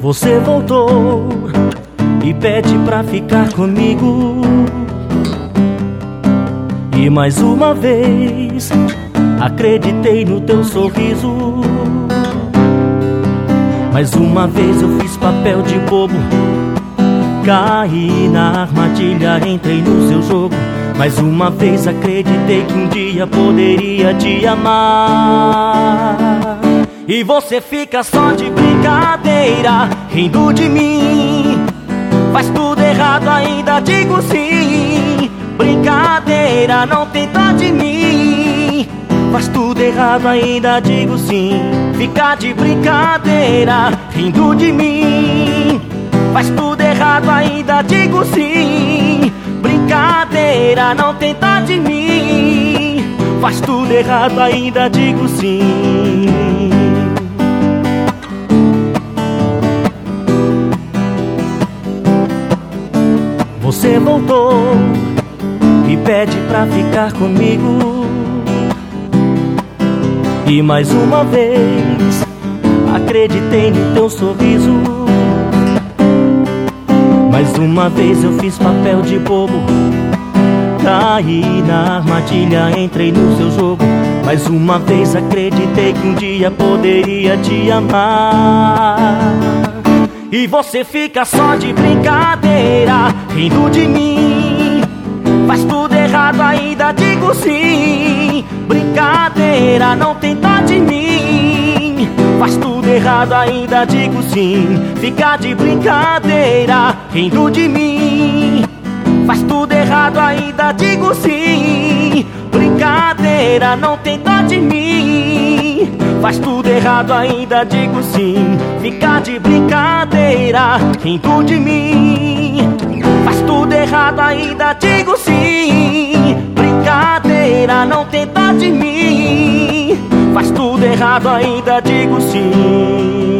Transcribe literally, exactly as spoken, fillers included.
Você voltou e pede pra ficar comigo. E mais uma vez acreditei no teu sorriso. Mais uma vez eu fiz papel de bobo, caí na armadilha, entrei no seu jogo. Mais uma vez acreditei que um dia poderia te amar. E você fica só de brincadeira, rindo de mim. Faz tudo errado, ainda digo sim. Brincadeira, não tem dó de mim. Faz tudo errado, ainda digo sim. Fica de brincadeira, rindo de mim. Faz tudo errado, ainda digo sim. Brincadeira, não tem dó de mim. Faz tudo errado, ainda digo sim. Você voltou e pede pra ficar comigo. E mais uma vez acreditei no teu sorriso. Mais uma vez eu fiz papel de bobo, caí na armadilha, entrei no seu jogo. Mais uma vez acreditei que um dia poderia te amar. E você fica só de brincadeira, rindo de mim. Faz tudo errado, ainda digo sim. Brincadeira, não tem dó de mim. Faz tudo errado, ainda digo sim. Fica de brincadeira, rindo de mim. Faz tudo errado, ainda digo sim. Brincadeira, não tem dó de mim. Faz tudo errado, ainda digo sim. Fica de brincadeira, rindo de mim. Faz tudo errado, ainda digo sim. Brincadeira, não tem dó de mim. Faz tudo errado, ainda digo sim.